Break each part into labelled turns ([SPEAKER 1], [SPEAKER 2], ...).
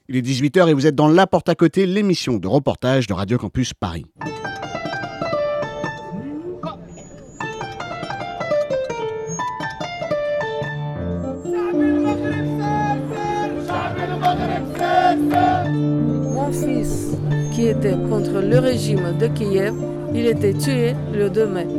[SPEAKER 1] Il est 18h et vous êtes dans La Porte à Côté, l'émission de reportage de Radio Campus Paris.
[SPEAKER 2] Mon fils, qui était contre le régime de Kiev, il était tué le 2 mai.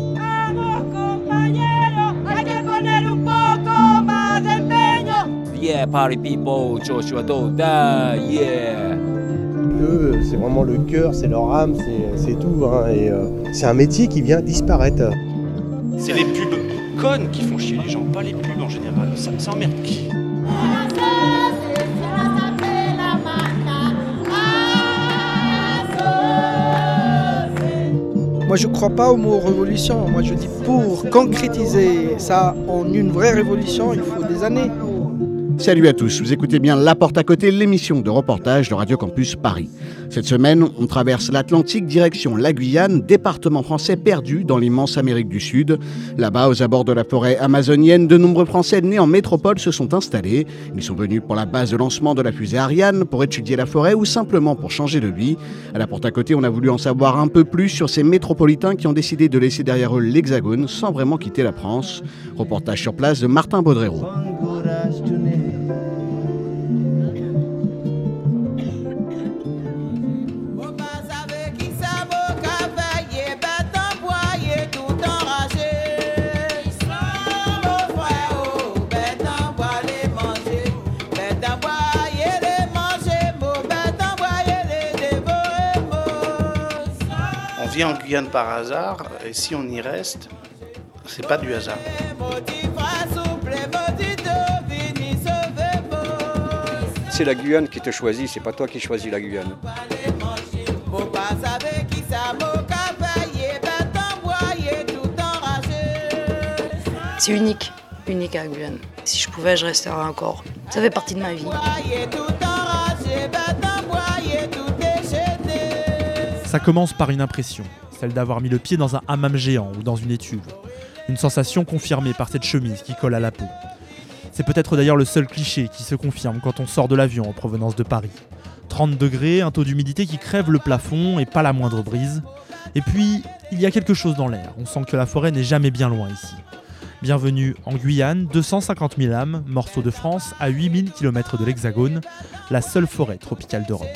[SPEAKER 3] Yeah, party people, Joshua Doda, yeah.
[SPEAKER 4] Eux, c'est vraiment le cœur, c'est leur âme, c'est tout. Hein, et c'est un métier qui vient disparaître.
[SPEAKER 5] C'est les pubs connes qui font chier les gens, pas les pubs en général. Ça emmerde qui ?
[SPEAKER 6] Moi, je ne crois pas au mot révolution. Moi, je dis pour concrétiser ça en une vraie révolution, il faut des années.
[SPEAKER 1] Salut à tous, vous écoutez bien La Porte à Côté, l'émission de reportage de Radio Campus Paris. Cette semaine, on traverse l'Atlantique direction la Guyane, département français perdu dans l'immense Amérique du Sud. Là-bas, aux abords de la forêt amazonienne, de nombreux Français nés en métropole se sont installés. Ils sont venus pour la base de lancement de la fusée Ariane, pour étudier la forêt ou simplement pour changer de vie. À La Porte à Côté, on a voulu en savoir un peu plus sur ces métropolitains qui ont décidé de laisser derrière eux l'Hexagone sans vraiment quitter la France. Reportage sur place de Martin Baudrero.
[SPEAKER 5] On vient en Guyane par hasard, et si on y reste, c'est pas du hasard.
[SPEAKER 7] C'est la Guyane qui te choisit, c'est pas toi qui choisis la Guyane.
[SPEAKER 8] C'est unique à la Guyane. Si je pouvais, je resterais encore. Ça fait partie de ma vie.
[SPEAKER 9] Ça commence par une impression, celle d'avoir mis le pied dans un hammam géant ou dans une étuve. Une sensation confirmée par cette chemise qui colle à la peau. C'est peut-être d'ailleurs le seul cliché qui se confirme quand on sort de l'avion en provenance de Paris. 30 degrés, un taux d'humidité qui crève le plafond et pas la moindre brise. Et puis, il y a quelque chose dans l'air, on sent que la forêt n'est jamais bien loin ici. Bienvenue en Guyane, 250 000 âmes, morceau de France, à 8000 km de l'Hexagone, la seule forêt tropicale d'Europe.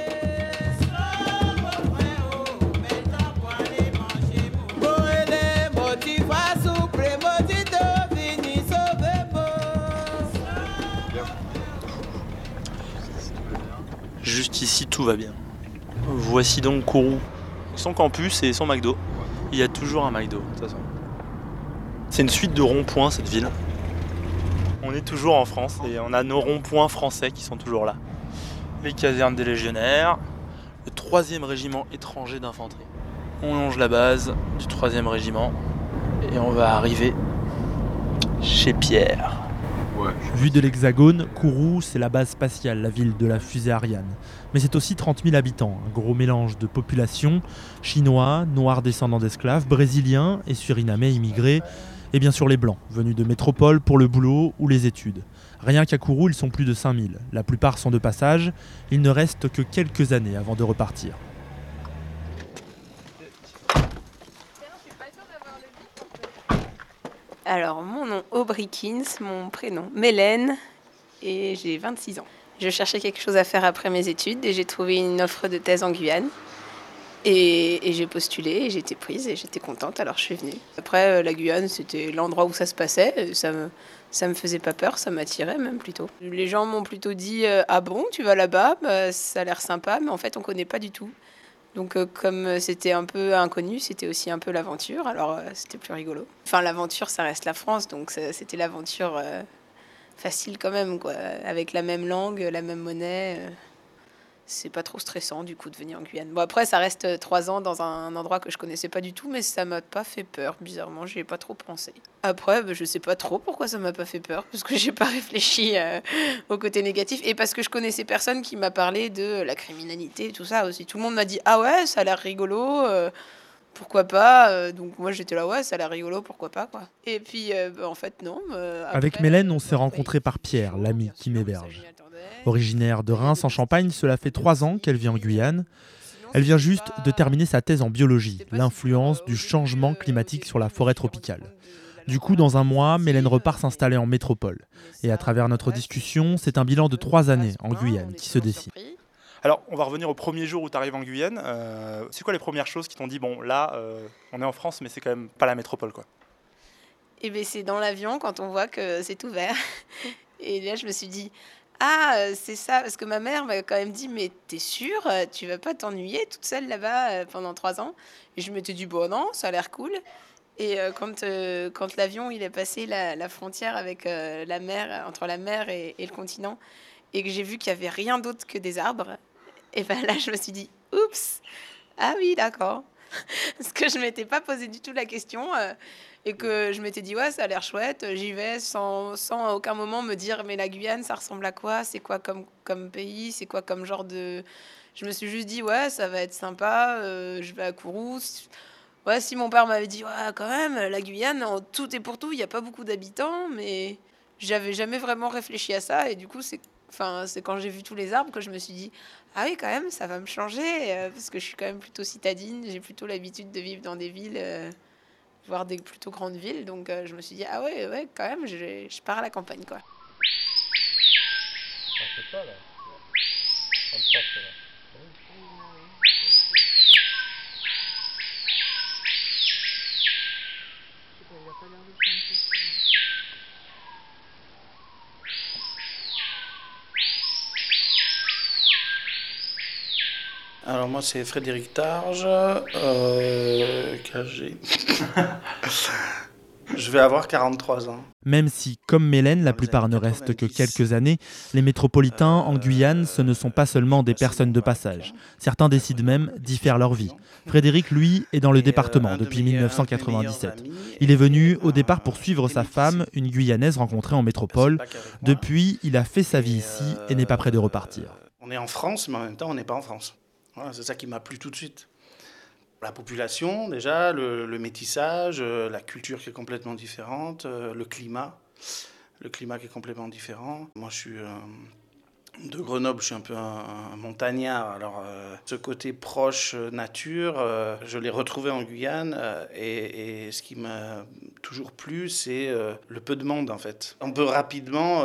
[SPEAKER 10] Juste ici, tout va bien. Voici donc Kourou. Son campus et son McDo. Il y a toujours un McDo, de toute façon. C'est une suite de ronds-points, cette ville. On est toujours en France et on a nos ronds-points français qui sont toujours là. Les casernes des légionnaires, le 3e régiment étranger d'infanterie. On longe la base du 3e régiment et on va arriver chez Pierre.
[SPEAKER 9] Vue de l'Hexagone, Kourou, c'est la base spatiale, la ville de la fusée Ariane. Mais c'est aussi 30 000 habitants, un gros mélange de population, chinois, noirs descendants d'esclaves, brésiliens et surinamais immigrés, et bien sûr les blancs, venus de métropole pour le boulot ou les études. Rien qu'à Kourou, ils sont plus de 5000. La plupart sont de passage, il ne reste que quelques années avant de repartir.
[SPEAKER 11] Alors, mon nom Aubrykins, mon prénom Mélène, et j'ai 26 ans. Je cherchais quelque chose à faire après mes études et j'ai trouvé une offre de thèse en Guyane. Et j'ai postulé et j'ai été prise et j'étais contente, alors je suis venue. Après, la Guyane, c'était l'endroit où ça se passait. Ça me faisait pas peur, ça m'attirait même plutôt. Les gens m'ont plutôt dit « Ah bon, tu vas là-bas ? Ça a l'air sympa, mais en fait, on connaît pas du tout. » Donc comme c'était un peu inconnu, c'était aussi un peu l'aventure, alors c'était plus rigolo. Enfin l'aventure ça reste la France, donc c'était l'aventure facile quand même, quoi. Avec la même langue, la même monnaie, c'est pas trop stressant du coup de venir en Guyane. Bon après ça reste 3 ans dans un endroit que je connaissais pas du tout, mais ça m'a pas fait peur, bizarrement, j'y ai pas trop pensé. Après je sais pas trop pourquoi ça m'a pas fait peur, parce que j'ai pas réfléchi au côté négatif, et parce que je connaissais personne qui m'a parlé de la criminalité et tout ça aussi. Tout le monde m'a dit ah ouais ça a l'air rigolo, pourquoi pas, donc moi j'étais là ouais ça a l'air rigolo, pourquoi pas quoi. Et puis en fait non. Après,
[SPEAKER 9] avec Mélène on s'est rencontrés par Pierre, l'ami qui m'héberge. Originaire de Reims en Champagne, cela fait 3 ans qu'elle vit en Guyane. Elle vient juste de terminer sa thèse en biologie, l'influence du changement climatique sur la forêt tropicale. Du coup, dans un mois, Mélène repart s'installer en métropole. Et à travers notre discussion, c'est un bilan de 3 années en Guyane qui se dessine.
[SPEAKER 10] Alors, on va revenir au premier jour où tu arrives en Guyane. C'est quoi les premières choses qui t'ont dit, bon, là, on est en France, mais c'est quand même pas la métropole, quoi?
[SPEAKER 11] Et bien, c'est dans l'avion quand on voit que c'est ouvert. Et là, je me suis dit, ah, c'est ça, parce que ma mère m'a quand même dit, mais t'es sûre, tu vas pas t'ennuyer toute seule là-bas pendant 3 ans? Et je m'étais dit, bon, non, ça a l'air cool. Et quand l'avion il est passé la frontière avec la mer, entre la mer et le continent, et que j'ai vu qu'il n'y avait rien d'autre que des arbres, et ben là, je me suis dit, oups, ah oui, d'accord. Parce que je ne m'étais pas posé du tout la question. Et que je m'étais dit, ouais, ça a l'air chouette, j'y vais sans à aucun moment me dire, mais la Guyane, ça ressemble à quoi? C'est quoi comme pays? C'est quoi comme genre de... Je me suis juste dit, ouais, ça va être sympa, je vais à Kourou. Ouais, si mon père m'avait dit, ouais, quand même, la Guyane, en tout et pour tout, il n'y a pas beaucoup d'habitants, mais j'avais jamais vraiment réfléchi à ça. Et du coup, c'est quand j'ai vu tous les arbres que je me suis dit, ah oui, quand même, ça va me changer, parce que je suis quand même plutôt citadine, j'ai plutôt l'habitude de vivre dans des villes... voire des plutôt grandes villes, donc je me suis dit, ah ouais, quand même, je pars à la campagne, quoi.
[SPEAKER 12] C'est ça, là.
[SPEAKER 5] Alors moi c'est Frédéric Targe, KG. Je vais avoir 43 ans.
[SPEAKER 9] Même si, comme Mélène, la plupart ne restent que quelques années, les métropolitains en Guyane, ce ne sont pas seulement des personnes de passage. Certains décident même d'y faire leur vie. Frédéric, lui, est dans le département depuis 1997. Il est venu au départ pour suivre sa femme, une Guyanaise rencontrée en métropole. Depuis, il a fait sa vie ici et n'est pas prêt de repartir.
[SPEAKER 5] On est en France, mais en même temps, on n'est pas en France. Voilà, c'est ça qui m'a plu tout de suite. La population, déjà, le métissage, la culture qui est complètement différente, le climat qui est complètement différent. Moi, je suis de Grenoble, je suis un peu un montagnard. Alors, ce côté proche nature, je l'ai retrouvé en Guyane. Et ce qui m'a toujours plu, c'est le peu de monde, en fait. On peut rapidement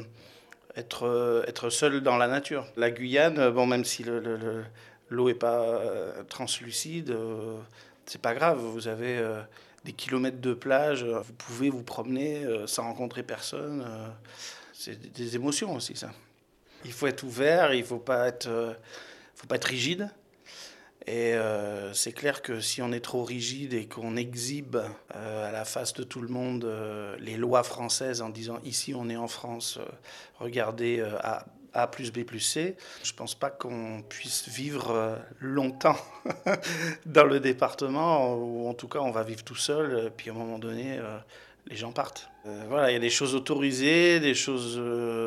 [SPEAKER 5] être seul dans la nature. La Guyane, bon, même si l'eau n'est pas translucide, c'est pas grave. Vous avez des kilomètres de plage, vous pouvez vous promener sans rencontrer personne. C'est des émotions aussi, ça. Il faut être ouvert, il ne faut pas être rigide. Et c'est clair que si on est trop rigide et qu'on exhibe à la face de tout le monde les lois françaises en disant « ici on est en France, regardez A plus B plus C », je ne pense pas qu'on puisse vivre longtemps dans le département, ou en tout cas on va vivre tout seul, puis à un moment donné les gens partent. Voilà, il y a des choses autorisées, des choses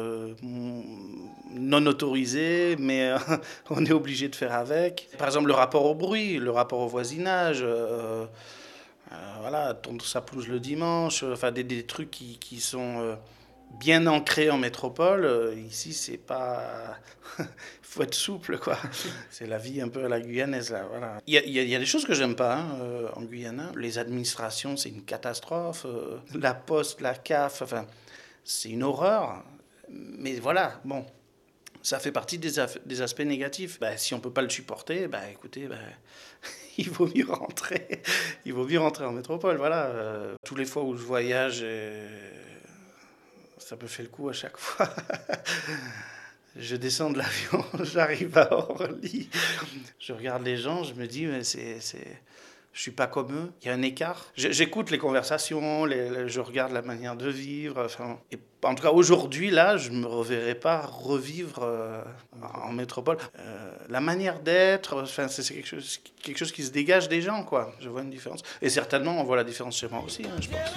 [SPEAKER 5] non autorisées, mais on est obligé de faire avec. Par exemple, le rapport au bruit, le rapport au voisinage, voilà, tondre sa pelouse le dimanche, enfin des trucs qui sont bien ancrés en métropole. Ici, c'est pas... Il faut être souple, quoi. C'est la vie un peu à la guyanaise, là, voilà. Il y a des choses que j'aime pas en Guyane. Les administrations, c'est une catastrophe. La poste, la CAF, enfin, c'est une horreur. Mais voilà, bon, ça fait partie des aspects négatifs. Si on peut pas le supporter, écoutez, il vaut mieux rentrer. Il vaut mieux rentrer en métropole, voilà. Tous les fois où je voyage, ça me fait le coup à chaque fois. Je descends de l'avion, j'arrive à Orly, je regarde les gens, je me dis, mais je suis pas comme eux, il y a un écart. J'écoute les conversations, je regarde la manière de vivre. Et en tout cas, aujourd'hui, là, je ne me reverrai pas revivre en métropole. La manière d'être, c'est quelque chose qui se dégage des gens, quoi. Je vois une différence. Et certainement, on voit la différence chez moi aussi, je pense.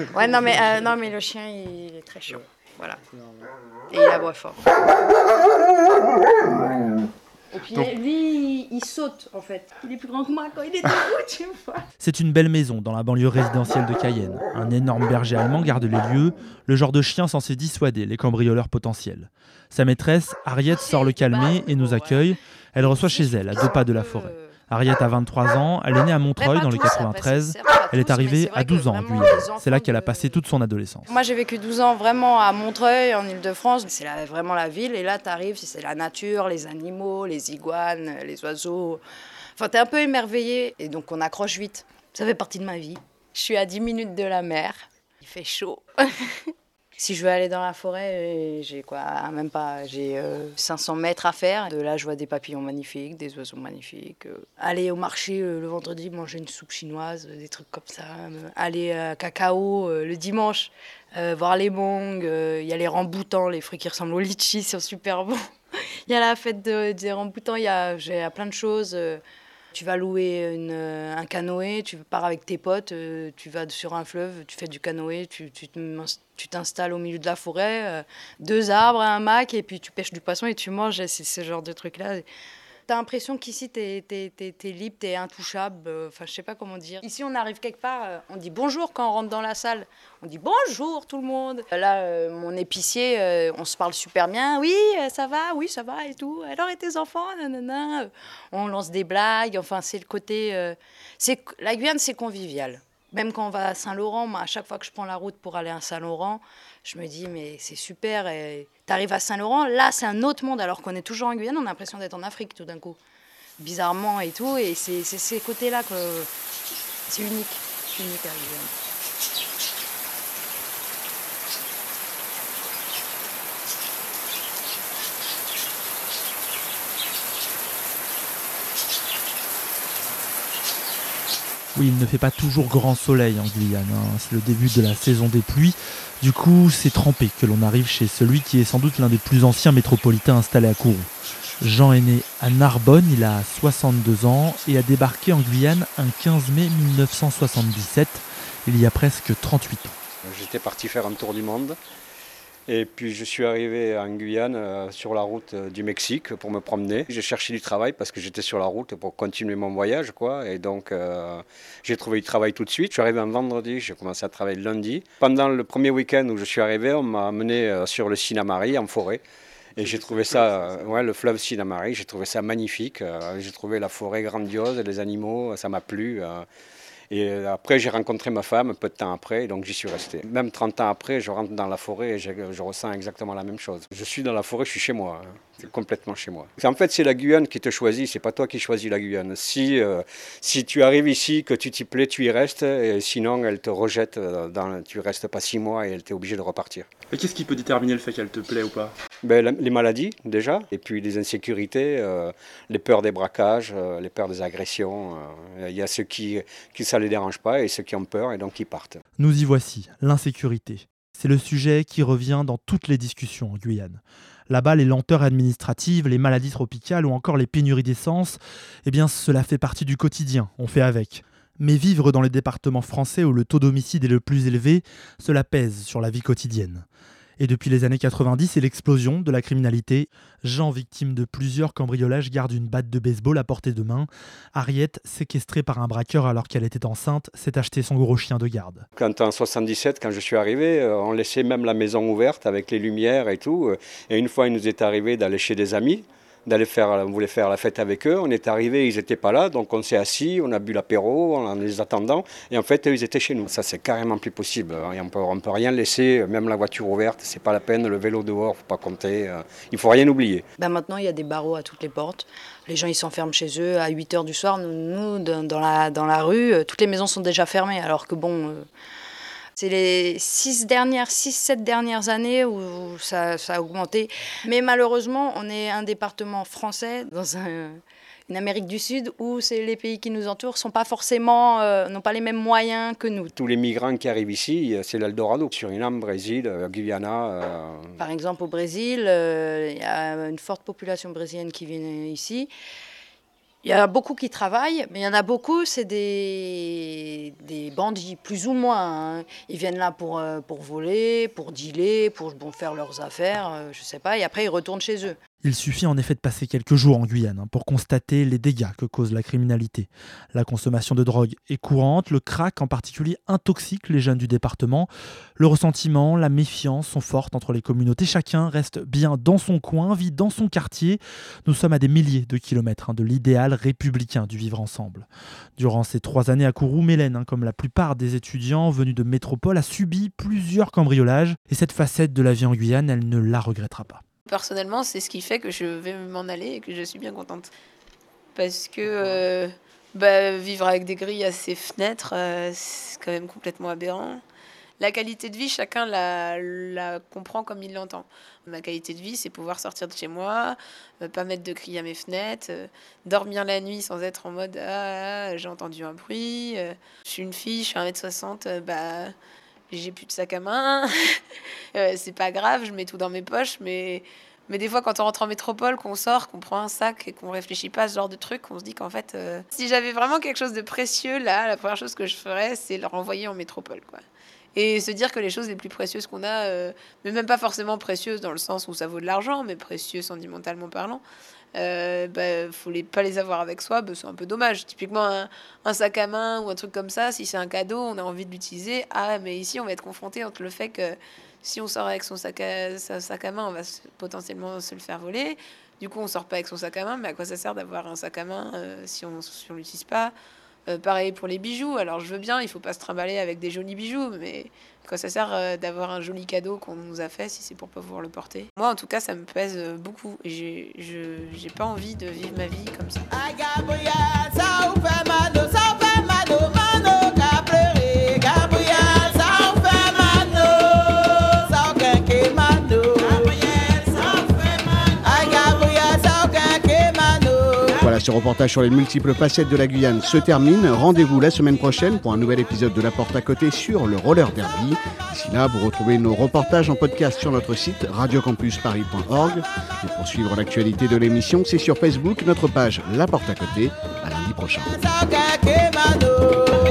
[SPEAKER 8] Ouais, non mais le chien, il est très chaud. Voilà. Et il aboie fort. Et puis lui, il saute en fait. Il est plus grand que moi quand il est debout, tu vois.
[SPEAKER 9] C'est une belle maison dans la banlieue résidentielle de Cayenne. Un énorme berger allemand garde les lieux, le genre de chien censé dissuader les cambrioleurs potentiels. Sa maîtresse, Harriet, sort le calmer et nous accueille. Elle reçoit chez elle, à 2 pas de la forêt. Harriet a 23 ans, elle est née à Montreuil dans le 93. Elle est arrivée à 12 ans en Guyane. C'est là qu'elle a passé toute son adolescence.
[SPEAKER 8] Moi j'ai vécu 12 ans vraiment à Montreuil, en Ile-de-France. C'est vraiment la ville et là t'arrives, c'est la nature, les animaux, les iguanes, les oiseaux. Enfin t'es un peu émerveillé et donc on accroche vite. Ça fait partie de ma vie. Je suis à 10 minutes de la mer, il fait chaud. Si je veux aller dans la forêt, j'ai 500 mètres à faire. De là, je vois des papillons magnifiques, des oiseaux magnifiques. Aller au marché le vendredi, manger une soupe chinoise, des trucs comme ça. Aller à Cacao le dimanche, voir les mongs. Il y a les ramboutans, les fruits qui ressemblent aux litchis, ils sont super bons. Il y a la fête des ramboutans, il y a plein de choses. Tu vas louer un canoë, tu pars avec tes potes, tu vas sur un fleuve, tu fais du canoë, tu t'installes au milieu de la forêt, 2 arbres, un mac, et puis tu pêches du poisson et tu manges. C'est ce genre de trucs-là. T'as l'impression qu'ici, t'es libre, t'es intouchable. Enfin, je sais pas comment dire. Ici, on arrive quelque part, on dit bonjour quand on rentre dans la salle. On dit bonjour tout le monde. Là, mon épicier, on se parle super bien. Oui, ça va et tout. Alors, et tes enfants, nanana. On lance des blagues. Enfin, c'est le côté... la Guyane, c'est convivial. Même quand on va à Saint-Laurent, moi, à chaque fois que je prends la route pour aller à Saint-Laurent, je me dis, mais c'est super. T'arrives à Saint-Laurent, là, c'est un autre monde. Alors qu'on est toujours en Guyane, on a l'impression d'être en Afrique tout d'un coup. Bizarrement et tout. Et c'est ces côtés-là que c'est unique. C'est unique à la Guyane.
[SPEAKER 9] Oui, il ne fait pas toujours grand soleil en Guyane, hein. C'est le début de la saison des pluies. Du coup, c'est trempé que l'on arrive chez celui qui est sans doute l'un des plus anciens métropolitains installés à Kourou. Jean est né à Narbonne, il a 62 ans et a débarqué en Guyane un 15 mai 1977, il y a presque 38 ans.
[SPEAKER 7] J'étais parti faire un tour du monde. Et puis je suis arrivé en Guyane sur la route du Mexique pour me promener. J'ai cherché du travail parce que j'étais sur la route pour continuer mon voyage, quoi. Et donc j'ai trouvé du travail tout de suite. Je suis arrivé un vendredi, j'ai commencé à travailler le lundi. Pendant le premier week-end où je suis arrivé, on m'a amené sur le Sinnamary en forêt. Et j'ai trouvé ça, le fleuve Sinnamary, j'ai trouvé ça magnifique. J'ai trouvé la forêt grandiose, les animaux, ça m'a plu. Et après, j'ai rencontré ma femme un peu de temps après, donc j'y suis resté. Même 30 ans après, je rentre dans la forêt et je ressens exactement la même chose. Je suis dans la forêt, je suis chez moi. C'est complètement chez moi. En fait, c'est la Guyane qui te choisit, c'est pas toi qui choisis la Guyane. Si tu arrives ici, que tu t'y plais, tu y restes, et sinon, elle te rejette, tu restes pas 6 mois et elle t'est obligée de repartir.
[SPEAKER 10] Et qu'est-ce qui peut déterminer le fait qu'elle te plaît ou pas ?
[SPEAKER 7] Les maladies, déjà, et puis les insécurités, les peurs des braquages, les peurs des agressions. Il y a ceux qui ça ne les dérange pas et ceux qui ont peur et donc qui partent.
[SPEAKER 9] Nous y voici, l'insécurité. C'est le sujet qui revient dans toutes les discussions en Guyane. Là-bas, les lenteurs administratives, les maladies tropicales ou encore les pénuries d'essence, cela fait partie du quotidien, on fait avec. Mais vivre dans les départements français où le taux d'homicide est le plus élevé, cela pèse sur la vie quotidienne. Et depuis les années 90 et l'explosion de la criminalité, Jean, victime de plusieurs cambriolages, garde une batte de baseball à portée de main. Harriet, séquestrée par un braqueur alors qu'elle était enceinte, s'est acheté son gros chien de garde.
[SPEAKER 7] En 77, quand je suis arrivé, on laissait même la maison ouverte avec les lumières et tout. Et une fois, il nous est arrivé d'aller chez des amis. On voulait faire la fête avec eux, on est arrivé, ils n'étaient pas là, donc on s'est assis, on a bu l'apéro en les attendant, et en fait, ils étaient chez nous. Ça, c'est carrément plus possible, on peut rien laisser, même la voiture ouverte, c'est pas la peine, le vélo dehors, faut pas compter, il faut rien oublier.
[SPEAKER 8] Maintenant, il y a des barreaux à toutes les portes, les gens ils s'enferment chez eux à 8h du soir, nous dans la rue, toutes les maisons sont déjà fermées, alors que bon... C'est les 6-7 dernières années où ça a augmenté. Mais malheureusement, on est un département français dans une Amérique du Sud où les pays qui nous entourent n'ont pas les mêmes moyens que nous.
[SPEAKER 7] Tous les migrants qui arrivent ici, c'est l'Eldorado. Suriname, Brésil, Guyana.
[SPEAKER 8] Par exemple, au Brésil, il y a une forte population brésilienne qui vient ici. Il y en a beaucoup qui travaillent, mais il y en a beaucoup, c'est des bandits, plus ou moins. Hein. Ils viennent là pour voler, pour dealer, pour faire leurs affaires, je sais pas, et après ils retournent chez eux.
[SPEAKER 9] Il suffit en effet de passer quelques jours en Guyane pour constater les dégâts que cause la criminalité. La consommation de drogue est courante, le crack en particulier intoxique les jeunes du département. Le ressentiment, la méfiance sont fortes entre les communautés. Chacun reste bien dans son coin, vit dans son quartier. Nous sommes à des milliers de kilomètres de l'idéal républicain du vivre ensemble. Durant ces 3 années à Kourou, Mélène, comme la plupart des étudiants venus de métropole, a subi plusieurs cambriolages. Et cette facette de la vie en Guyane, elle ne la regrettera pas.
[SPEAKER 11] Personnellement, c'est ce qui fait que je vais m'en aller et que je suis bien contente. Parce que vivre avec des grilles à ses fenêtres, c'est quand même complètement aberrant. La qualité de vie, chacun la comprend comme il l'entend. Ma qualité de vie, c'est pouvoir sortir de chez moi, pas mettre de grilles à mes fenêtres, dormir la nuit sans être en mode « Ah, j'ai entendu un bruit, je suis une fille, je suis 1m60, j'ai plus de sac à main, c'est pas grave, je mets tout dans mes poches, mais des fois, quand on rentre en métropole, qu'on sort, qu'on prend un sac et qu'on réfléchit pas à ce genre de truc, on se dit qu'en fait, si j'avais vraiment quelque chose de précieux, là, la première chose que je ferais, c'est le renvoyer en métropole, quoi. Et se dire que les choses les plus précieuses qu'on a, mais même pas forcément précieuses dans le sens où ça vaut de l'argent, mais précieuses sentimentalement parlant, faut pas les avoir avec soi, c'est un peu dommage. Typiquement un sac à main ou un truc comme ça, si c'est un cadeau, on a envie de l'utiliser. Mais ici on va être confronté entre le fait que si on sort avec son sac à main, on va potentiellement se le faire voler. Du coup on sort pas avec son sac à main, mais à quoi ça sert d'avoir un sac à main si on l'utilise pas? Pareil pour les bijoux, alors je veux bien, il faut pas se trimballer avec des jolis bijoux, mais à quoi ça sert d'avoir un joli cadeau qu'on nous a fait si c'est pour pas pouvoir le porter? Moi en tout cas ça me pèse beaucoup et j'ai pas envie de vivre ma vie comme ça.
[SPEAKER 1] Voilà, ce reportage sur les multiples facettes de la Guyane se termine. Rendez-vous la semaine prochaine pour un nouvel épisode de La Porte à Côté sur le roller derby. D'ici là, vous retrouvez nos reportages en podcast sur notre site radiocampusparis.org. Et pour suivre l'actualité de l'émission, c'est sur Facebook, notre page La Porte à Côté. À lundi prochain.